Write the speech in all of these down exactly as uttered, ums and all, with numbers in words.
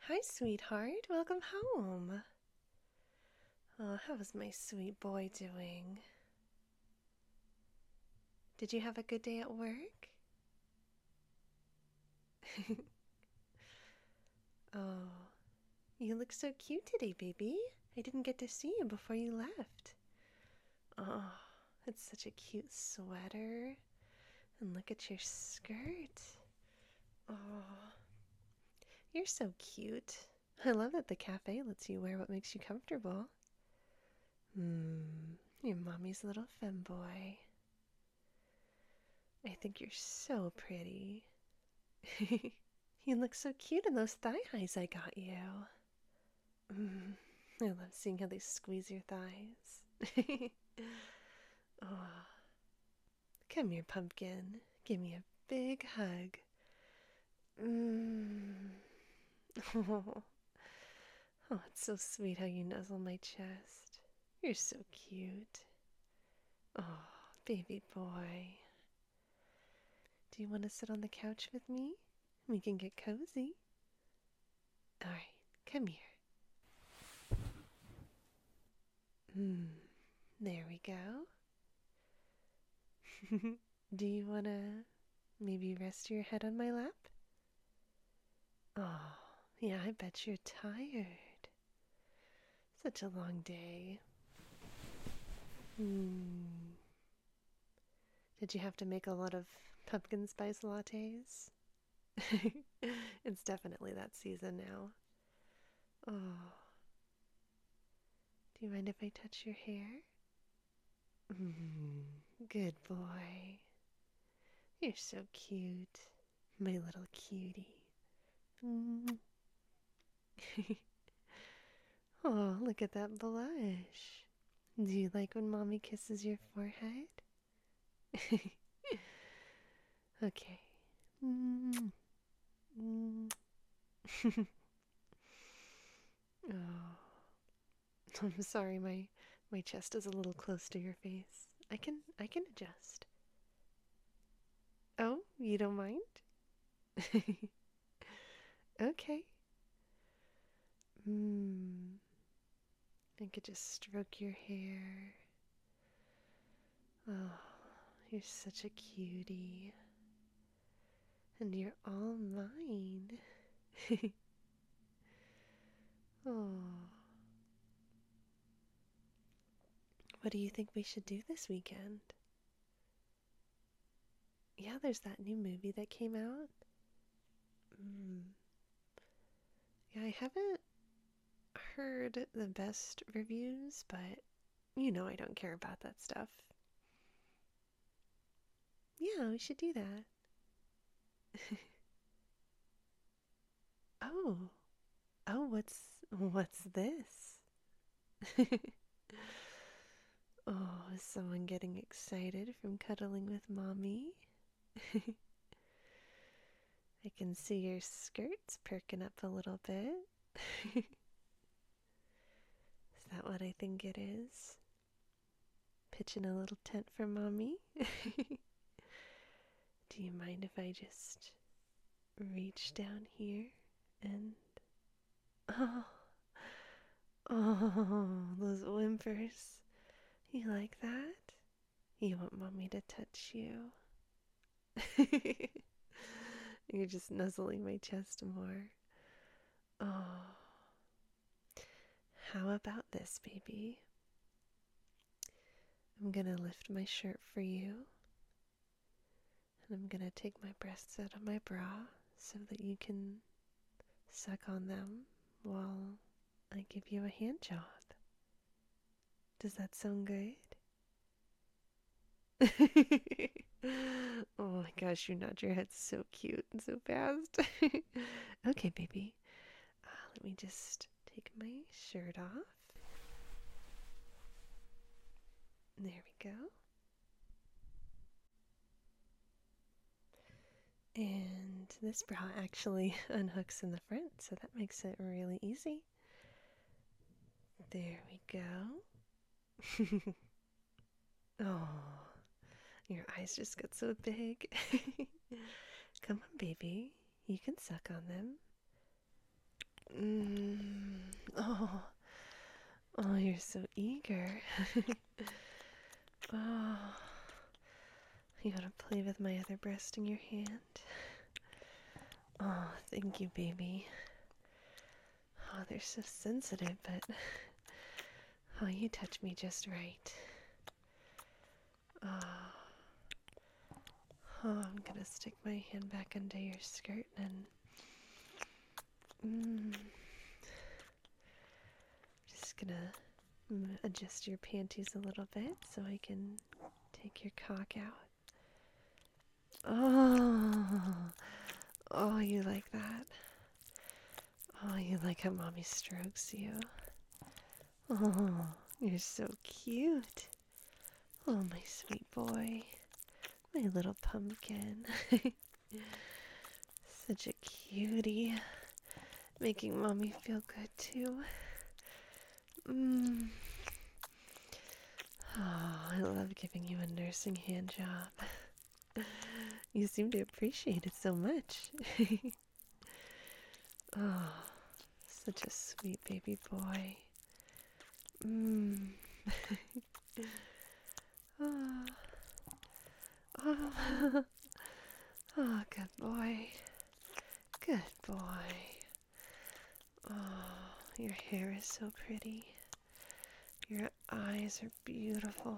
Hi, sweetheart. Welcome home. Oh, how's my sweet boy doing? Did you have a good day at work? Oh, you look so cute today, baby. I didn't get to see you before you left. Oh, it's such a cute sweater. And look at your skirt. Oh, you're so cute. I love that the cafe lets you wear what makes you comfortable. Hmm, you're mommy's little femboy. I think you're so pretty. You look so cute in those thigh highs I got you. Mm, I love seeing how they squeeze your thighs. Oh, come here, pumpkin. Give me a big hug. Mm. Oh, oh, it's so sweet how you nuzzle my chest. You're so cute. Oh, baby boy. Do you want to sit on the couch with me? We can get cozy. All right, come here. Hmm, there we go. Do you want to maybe rest your head on my lap? Oh, yeah, I bet you're tired. Such a long day. Hmm. Did you have to make a lot of pumpkin spice lattes? It's definitely that season now. Oh, do you mind if I touch your hair? Mm, good boy. You're so cute. My little cutie. Mm. Oh, look at that blush. Do you like when mommy kisses your forehead? Okay. Mm. Mm. Oh, I'm sorry, my my chest is a little close to your face. I can I can adjust. Oh, you don't mind? Okay. Mm. I could just stroke your hair. Oh, you're such a cutie. And you're all mine. Oh, what do you think we should do this weekend? Yeah, there's that new movie that came out. Mm. Yeah, I haven't heard the best reviews, but you know I don't care about that stuff. Yeah, we should do that. Oh, oh, what's what's this? Oh, is someone getting excited from cuddling with mommy? I can see your skirts perking up a little bit. Is that what I think it is? Pitching a little tent for mommy? Do you mind if I just reach down here and. Oh, oh, those whimpers. You like that? You want mommy to touch you? You're just nuzzling my chest more. Oh, how about this, baby? I'm gonna lift my shirt for you, and I'm gonna take my breasts out of my bra so that you can suck on them while I give you a hand job. Does that sound good? Oh my gosh, you nod your head so cute and so fast. Okay, baby. Uh, let me just take my shirt off. There we go. And this bra actually unhooks in the front, so that makes it really easy. There we go. Oh, your eyes just got so big. Come on, baby. You can suck on them. Mm. Oh, oh, you're so eager. Oh, you want to play with my other breast in your hand? Oh, thank you, baby. Oh, they're so sensitive, but oh, you touch me just right. Oh, oh I'm gonna stick my hand back under your skirt and mm, just gonna mm, adjust your panties a little bit so I can take your cock out. Oh, oh, you like that? Oh, you like how mommy strokes you? Oh, you're so cute. Oh, my sweet boy. My little pumpkin. Such a cutie. Making mommy feel good too. Mm. Oh, I love giving you a nursing hand job. You seem to appreciate it so much. Oh, such a sweet baby boy. Mm. Oh. Oh. Oh, good boy. Good boy. Oh, your hair is so pretty. Your eyes are beautiful.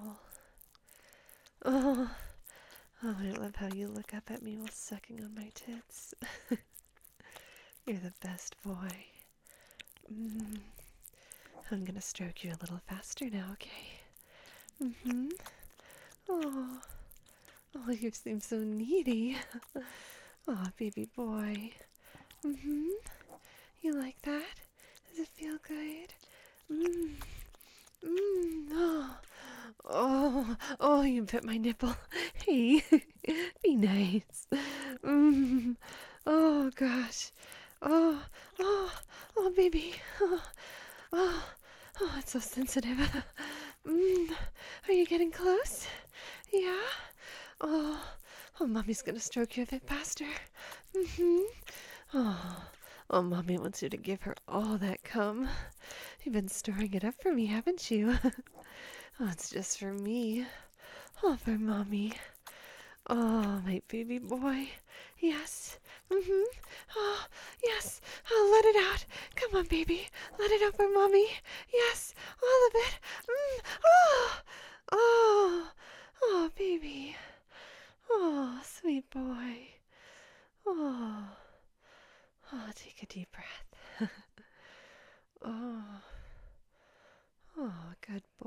Oh, oh, I love how you look up at me while sucking on my tits. You're the best boy. Mm. I'm gonna stroke you a little faster now, okay? Mm-hmm. Oh, oh, you seem so needy. Oh, baby boy. Mm-hmm. You like that? Does it feel good? Mmm. Mmm. Oh. Oh. Oh, you bit my nipple. Hey. Be nice. Mmm. Oh, gosh. Oh. Oh. Oh, baby. Oh. Oh. Oh, it's so sensitive. Mmm. Are you getting close? Yeah? Oh. Oh, mommy's gonna stroke you a bit faster. Mm-hmm. Oh. Oh, mommy wants you to give her all that cum. You've been storing it up for me, haven't you? Oh, it's just for me. Oh, for mommy. Oh, my baby boy. Yes. Mm-hmm. Oh, yes. Oh, let it out. Come on, baby. Let it out for mommy. Yes. All of it. Mm. Oh. Oh. Oh, baby. Oh, sweet boy. Oh. Oh, take a deep breath. Oh. Oh, good boy.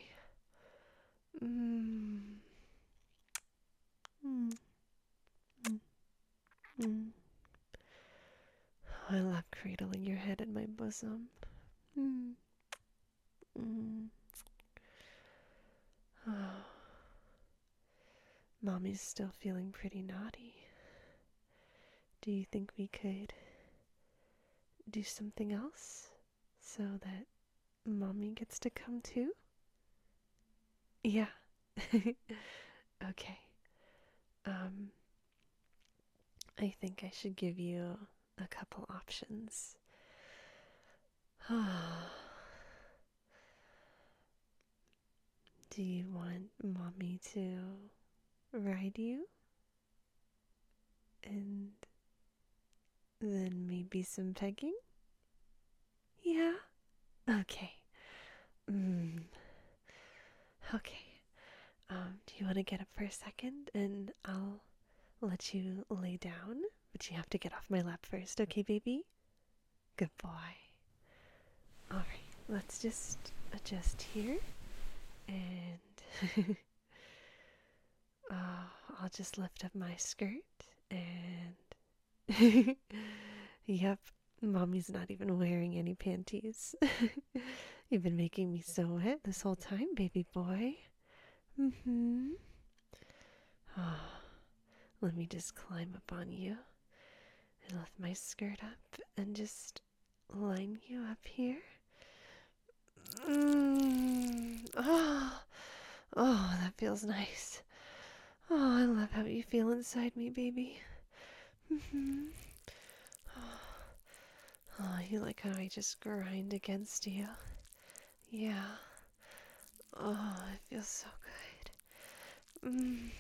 Mm. Mm. Mm. Mm. I love cradling your head in my bosom. Mm. Mm. Oh. Mommy's still feeling pretty naughty. Do you think we could do something else so that mommy gets to come too? Yeah. Okay. Um, I think I should give you a couple options. Do you want mommy to ride you? And then maybe some pegging? Yeah? Okay. Mm. Okay. Um, do you want to get up for a second and I'll let you lay down? But you have to get off my lap first, okay, baby? Good boy. Alright, let's just adjust here. And uh, I'll just lift up my skirt and yep, mommy's not even wearing any panties. You've been making me so wet this whole time, baby boy. Mm-hmm. Oh, let me just climb up on you and lift my skirt up and just line you up here. Mm. Oh, oh, that feels nice. Oh, I love how you feel inside me, baby. Mm-hmm. Oh, you like how I just grind against you? Yeah. Oh, it feels so good. Mm.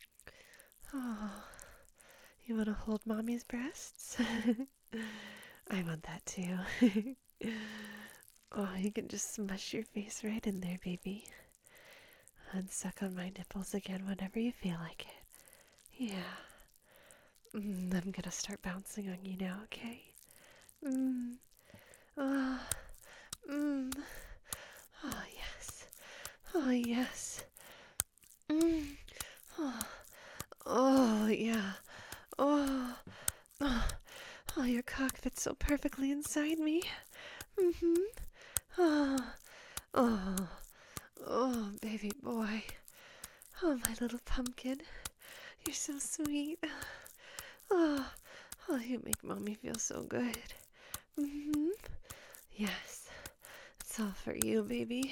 Oh, you want to hold mommy's breasts? I want that too. Oh, you can just smush your face right in there, baby. And suck on my nipples again whenever you feel like it. Yeah. Mm, I'm gonna start bouncing on you now, okay? Mm. Oh. Mm. Oh, yes. Oh, yes. Mm. Oh. Oh, yeah. Oh. Oh. Oh, your cock fits so perfectly inside me. Mm-hmm. Oh. Oh. Oh, baby boy. Oh, my little pumpkin. You're so sweet. Oh. Oh, you make mommy feel so good. Mm-hmm. Yes. It's all for you, baby.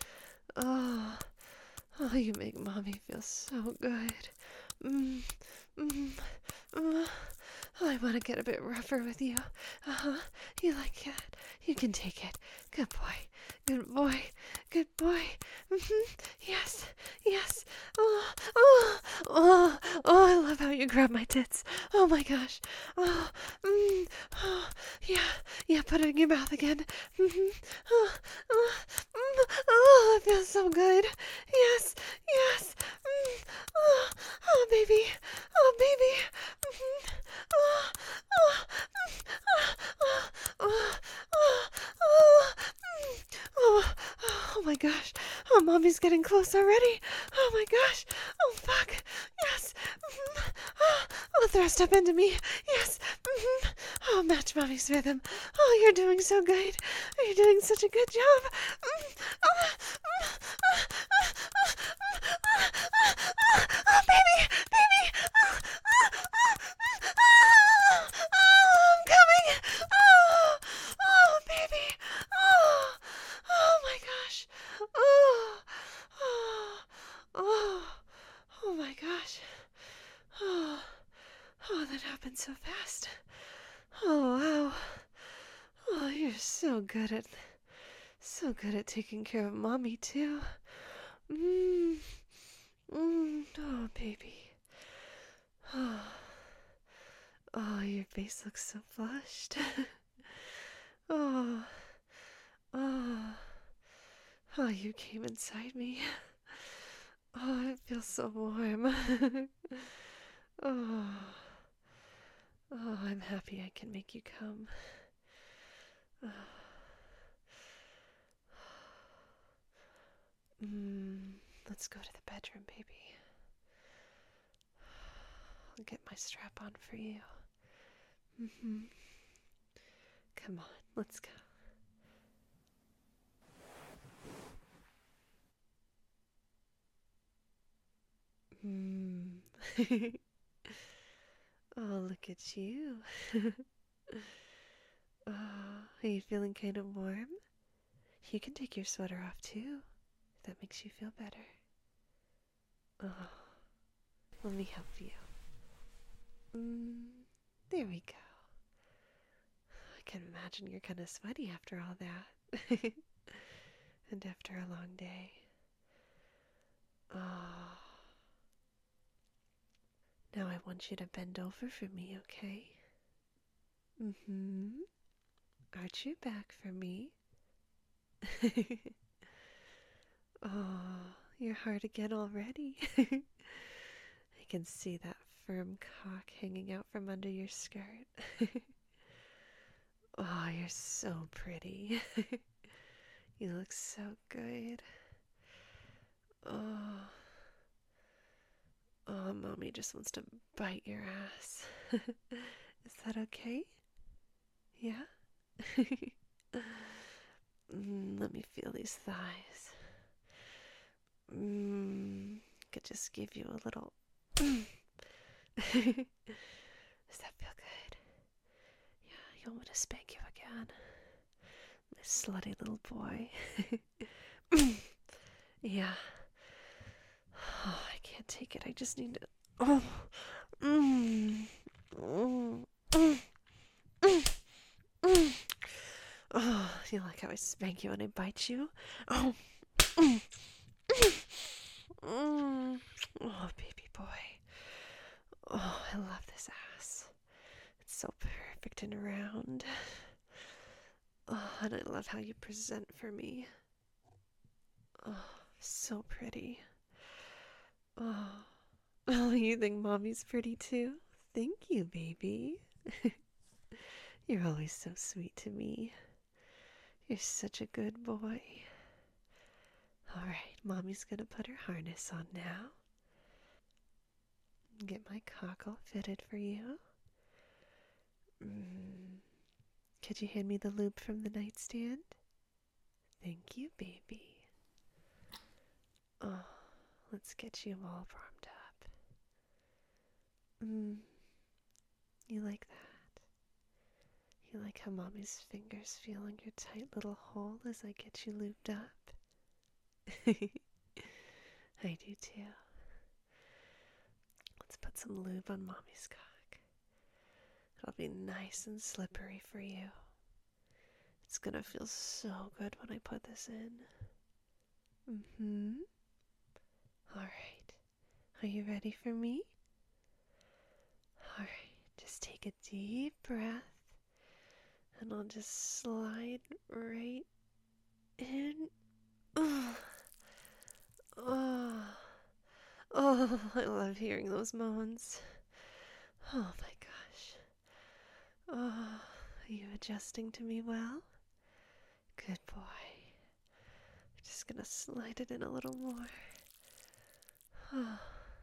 Oh. Oh, you make mommy feel so good. Mm. Mm. Mm. Oh, I want to get a bit rougher with you. Uh-huh. You like that? You can take it. Good boy. Good boy. Good boy. Mm-hmm. Yes. Yes. Oh, oh, oh, oh, I love how you grab my tits. Oh my gosh. Oh, mm, oh, yeah, yeah, put it in your mouth again. Mm-hmm. Oh, oh, mm, oh, it feels so good. Yes, yes. Mm, oh, oh, baby. Oh, baby. Mm-hmm. Oh, oh, mm, oh, oh, oh, oh, oh, mm, oh, oh my gosh. Oh, mommy's getting close already. Oh my gosh. Oh, fuck. Yes. Mm-hmm. Oh, oh, thrust up into me. Yes. Mm-hmm. Oh, match mommy's rhythm. Oh, you're doing so good. You're doing such a good job. Mm. Oh, mm, oh, oh, oh, oh, oh, oh, oh, baby, baby. Oh, oh, oh, mm, oh, oh, I'm coming. Oh, oh, baby. Oh, oh my gosh. Oh, oh, oh, oh my gosh. Oh, oh, that happened so fast. Oh, wow. Oh, you're so good at, so good at taking care of mommy, too. Mmm. Mmm. Oh, baby. Oh. Oh, your face looks so flushed. Oh. Oh. Oh, you came inside me. Oh, it feels so warm. Oh. Oh, I'm happy I can make you come. Oh. Mm, let's go to the bedroom, baby. I'll get my strap on for you. Mm-hmm. Come on, let's go. Mm. Oh, look at you. Oh, are you feeling kind of warm? You can take your sweater off too, if that makes you feel better. Oh, let me help you. Mm, there we go. I can imagine you're kind of sweaty after all that. And after a long day. Oh. Now I want you to bend over for me, okay? Mm-hmm. Arch your back for me. Oh, you're hard again already. I can see that firm cock hanging out from under your skirt. Oh, you're so pretty. You look so good. Oh. Oh, mommy just wants to bite your ass. Is that okay? Yeah? Mm, let me feel these thighs. Mm, could just give you a little. Does that feel good? Yeah, you want me to spank you again? My slutty little boy. Yeah. Oh, I can't take it. I just need to. Oh. Mm. Mm. Mm. Mm. Mm. you like how I spank you when I bite you? Oh, mm, mm. Oh, baby boy. Oh, I love this ass. It's so perfect and round. Oh, and I love how you present for me. Oh, so pretty. Oh, oh, you think mommy's pretty too? Thank you, baby. You're always so sweet to me. You're such a good boy. All right, mommy's gonna put her harness on now. Get my cock all fitted for you. Mm. Could you hand me the lube from the nightstand? Thank you, baby. Oh, let's get you all warmed up. Mm. You like that? You like how mommy's fingers feel on your tight little hole as I get you lubed up? I do too. Let's put some lube on mommy's cock. It'll be nice and slippery for you. It's gonna feel so good when I put this in. Mm-hmm. Alright. Are you ready for me? Alright. Just take a deep breath. And I'll just slide right in. Oh. Oh. Oh, I love hearing those moans. Oh my gosh. Oh, are you adjusting to me well? Good boy. I'm just gonna slide it in a little more. Oh,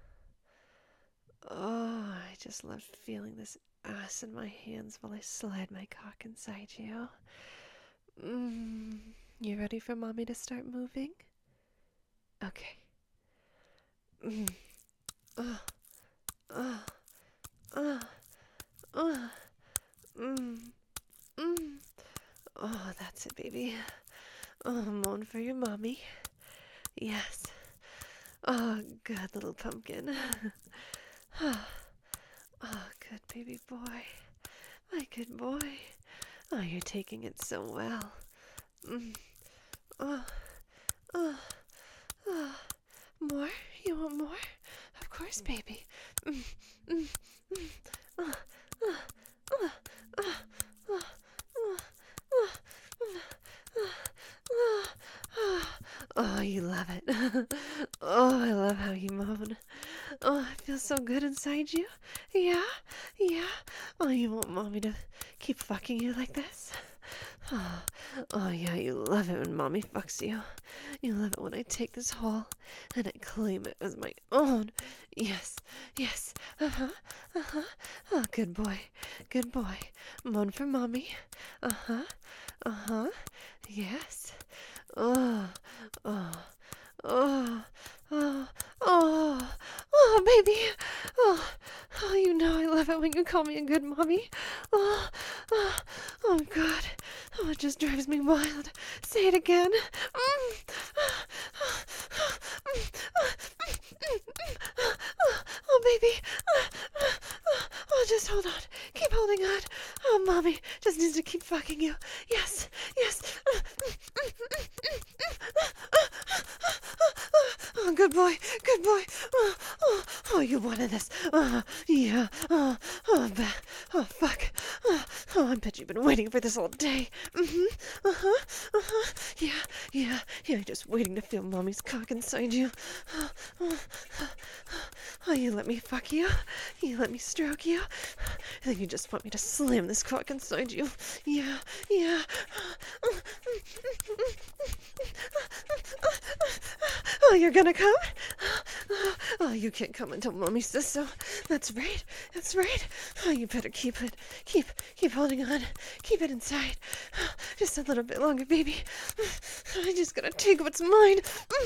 oh, I just love feeling this ass in my hands while I slide my cock inside you. Mm, you ready for mommy to start moving? Okay. Mm. Oh, oh, oh, oh, mm, mm. Oh, that's it, baby. Oh, moan for your mommy. Yes. Oh, good little pumpkin. Oh, good baby boy. My good boy. Oh, you're taking it so well. Mm. Oh, oh, oh. More? You want more? Of course, baby. Mm, mm, mm. Oh, oh, oh, oh, oh, oh, oh, oh, oh, oh. Oh, you love it. Oh, I love how you moan. Oh, it feels so good inside you. Yeah? Yeah? Oh, you want mommy to keep fucking you like this? Oh, oh yeah, you love it when mommy fucks you. You love it when I take this hole and I claim it as my own. Yes, yes, uh-huh, uh-huh. Oh, good boy, good boy. Moan for mommy. Uh-huh, uh-huh. Yes. Oh, oh, oh, oh, oh, oh, baby. Oh, oh, you know I love it when you call me a good mommy. Oh, oh, oh, God. Oh, it just drives me wild. Say it again. Mm. Oh, baby. Oh, just hold on. Keep holding on. Oh, mommy just needs to keep fucking you. Yes, yes. Oh, good boy, good boy. Oh, oh, oh, you wanted this. Oh, yeah. Oh, oh, ba- oh, fuck. Oh, oh, I bet you've been waiting for this all day. Mm-hmm. Uh-huh. Uh-huh. Yeah, yeah. Yeah, just waiting to feel mommy's cock inside you. Oh, oh, oh, you let me fuck you. You let me stroke you. I think you just want me to slam this cock inside you. Yeah, yeah. Oh, you're gonna come? Oh, you can't come until mommy says so. That's right. That's right. Oh, you better keep it. Keep, keep holding on. Keep it inside. Just a little bit longer, baby. I just gotta take what's mine.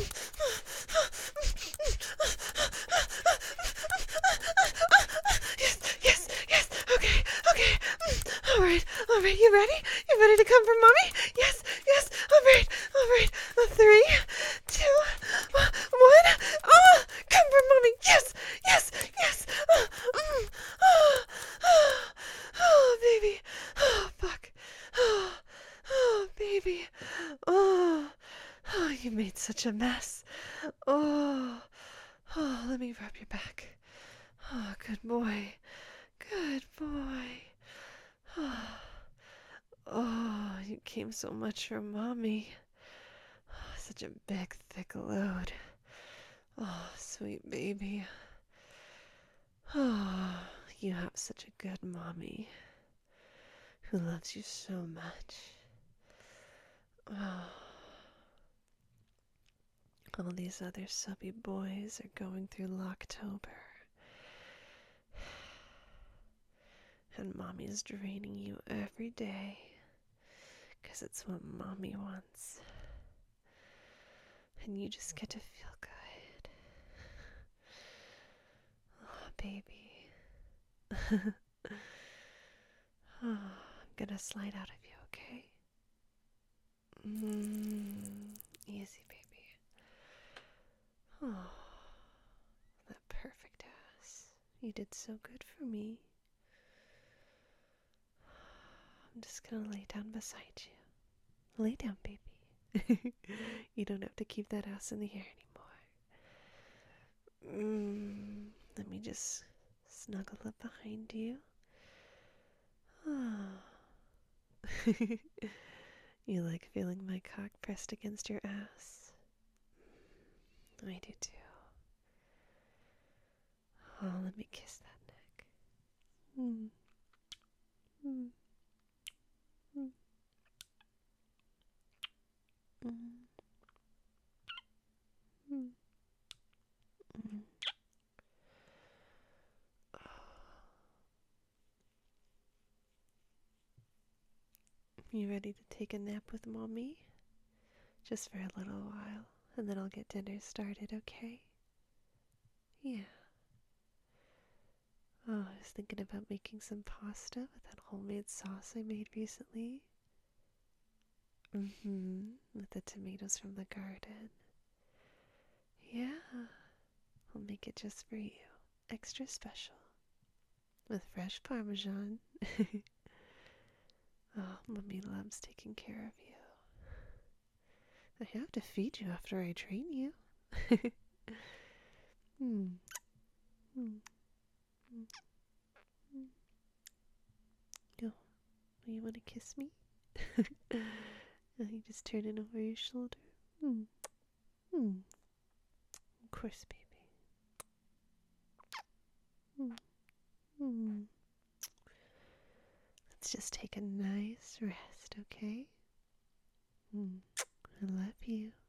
Yes, yes, yes. Okay, okay. All right, all right. You ready? You ready to come for mommy? Yes, yes. All right, all right. Three, two, one. Oh, come for mommy. Yes, yes, yes. Oh, mm, oh, oh, oh, baby. Oh, fuck. Oh, oh, baby. made such a mess. Oh, oh, let me rub your back. Oh, good boy. Good boy. Oh, oh, you came so much from Mommy. Oh, such a big, thick load. Oh, sweet baby. Oh, you have such a good mommy who loves you so much. Oh, all these other subby boys are going through Locktober. And mommy's draining you every day, 'cause it's what mommy wants. And you just get to feel good. Oh, baby. Oh, I'm gonna slide out of you, okay? Mm, easy, baby. Oh, that perfect ass. You did so good for me. I'm just gonna lay down beside you. Lay down, baby. You don't have to keep that ass in the air anymore. Mm, let me just snuggle up behind you. Oh. You like feeling my cock pressed against your ass? I do too. Oh, let me kiss that neck. Mm. Mm. Mm. Mm. Mm. Mm. You ready to take a nap with Mommy? Just for a little while, and then I'll get dinner started, okay? Yeah. Oh, I was thinking about making some pasta with that homemade sauce I made recently. Mm-hmm. With the tomatoes from the garden. Yeah. I'll make it just for you. Extra special. With fresh Parmesan. Oh, Mommy loves taking care of you. I have to feed you after I train you. Hmm. Hmm. Hmm. Hmm. Oh, you want to kiss me? You just turn it over your shoulder. Hmm. Hmm. Of course, baby. Hmm. Hmm. Let's just take a nice rest, okay? Hmm. I love you.